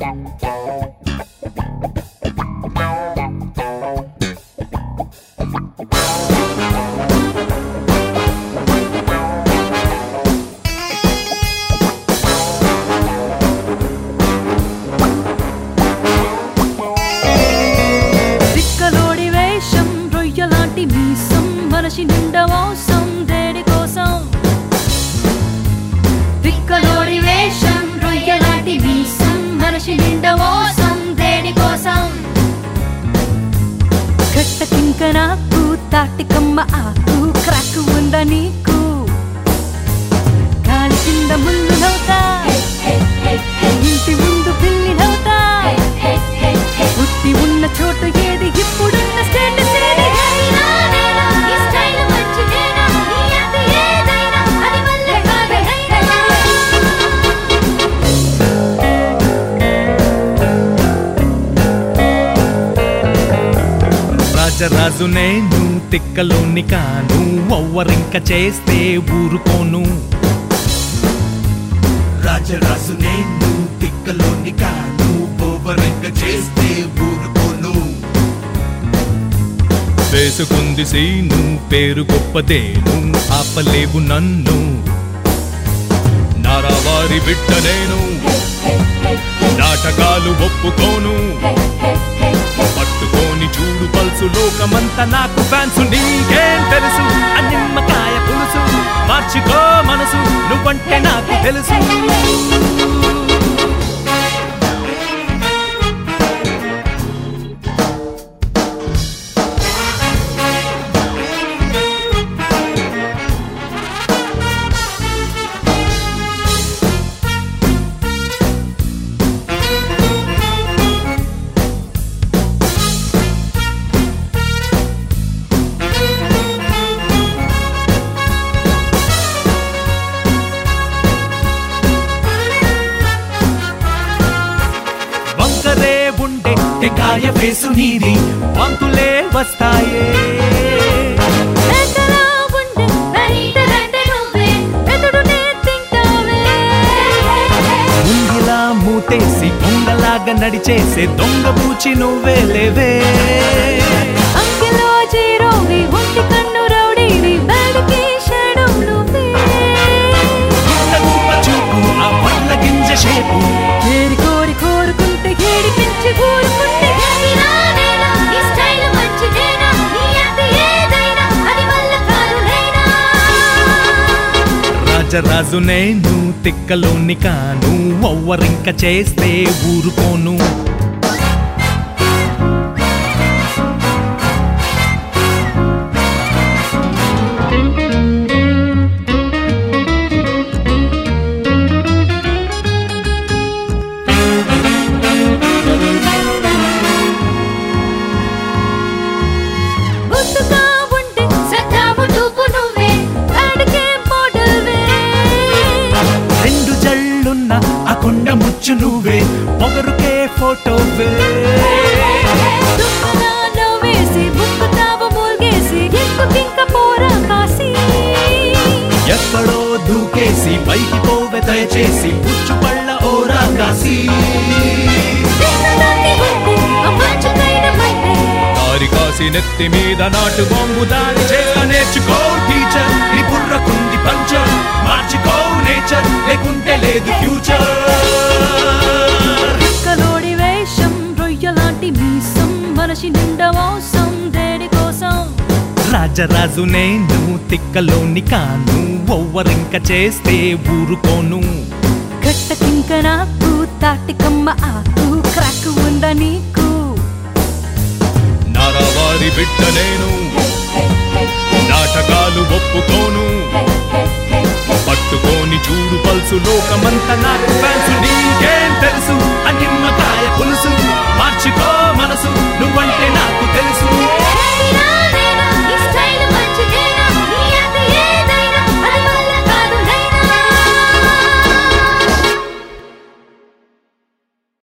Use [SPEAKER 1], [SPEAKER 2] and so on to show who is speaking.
[SPEAKER 1] తిక్కలోడి వేషం రొయ్యలాంటి మీసం మనిషి నిండా మోసం దేడి కోసం తిక్కలోడి వేషం రొయ్యలాంటి మీసం మనిషి నిండా మోసం దేడి కోసం కట్టకింక నాకు తాటికమ్మ ఆకు క్రాక్ ఉందా నీకు కాలి కింద ముళ్ళు నవ్వుతా ఇంటి ముందు పిల్లి నవ్వుతా పుట్టి ఉన్న చోటు ఏది ఇప్పుడున్న స్టేటస్ ఏది ఈ స్టైల్ మంచిదేనా ఈ అంత ఏదైనా అది వల్లే కాదైనా
[SPEAKER 2] రాజరాజు నేను తిక్కలోని కాను ఒవ్వరింక చేస్తే ఊరుకోను
[SPEAKER 3] రాజరాజు నేను తిక్కలోని కాను ఓవరింక చేస్తే ఊరుకోను
[SPEAKER 2] వేసుకుంది సీను పేరు గొప్పదేను ఆపలేవు నన్ను నారావారి బిడ్డ నేను నాటకాలు ఒప్పుకోను పట్టుకోని చూడు పల్సు లోకమంతా నాకు ఫ్యాన్స్ నీకేం తెలుసు ఆ నిమ్మకాయ పులుసు మార్చుకో మనసు నువ్వంటే నాకు తెలుసు వంకరే ఉండే టెకాయ వేసు నీది వంతులే వస్తాయే
[SPEAKER 1] ఎంతలా ఉండే నైటరంటే నువ్వే ఎదుడునే తింటావే
[SPEAKER 2] ముంగిలా మూతేసి దొంగలాగా నడిచేసే దొంగ పూచి నువ్వే లేవే
[SPEAKER 1] అంకెలో జీరోవి ఒంటి కన్ను రౌడీవి బ్యాడ్కి షాడో నువ్వే
[SPEAKER 2] గుమ్మ చూపు ఆ పళ్ళ గింజ షేపు
[SPEAKER 1] ఏరి కోరి కోరుకుంటే ఏడిపించి ఊరుకుంటే ఈ స్టైల్ మంచిదేనా ఈ అంత ఏదైనా అది వల్ల కాదులేనా
[SPEAKER 2] రాజరాజు నేను తిక్కలోని కాను ఒవ్వరింక చేస్తే ఊరుకోను
[SPEAKER 1] బుద్దుగా ఉంటే సత్తావు చూపు నువ్వే బ్యాడ్కే మోడల్వే
[SPEAKER 2] రెండు జళ్ళున్న ఆ కొండ ముచ్చు నువ్వే పొగరుకే ఫోటోవే
[SPEAKER 1] దుమ్మలా నవ్వేసి ముక్కుతావు మూల్గేసి ఎక్కుకింక పోరా కాసి
[SPEAKER 2] ఎక్కడో దూకేసి పైకి పోవె దయచేసి పుచ్చు పళ్ళ ఓరా కాసి
[SPEAKER 1] చిన్నదాన్ని ఉంటే అమ్మాచుకైన మైతే
[SPEAKER 2] దారి కాసి నెత్తి మీద నాటు బాంబు దాడి చేత నేర్చుకో టీచర్ నీ బుర్రకుంది పంచర్ మార్చుకో నేచర్ లేకుంటే లేదు ఫ్యూచర్
[SPEAKER 1] తిక్కలోడి వేషం రొయ్యలాంటి మీసం మనిషి నిండా మోసం దేడి కోసం
[SPEAKER 2] రాజరాజు నేను తిక్కలోని కాను ఒవ్వరింక చేస్తే ఊరుకోను
[SPEAKER 1] కట్టకింక నాకు తాటికమ్మ ఆకు క్రాక్ ఉందా నీకు
[SPEAKER 2] నారావారి బిడ్డ నేను నాటకాలు ఒప్పుకోను పట్టుకోని చూడు పల్సు లోకమంతా నాకు ఫ్యాన్స్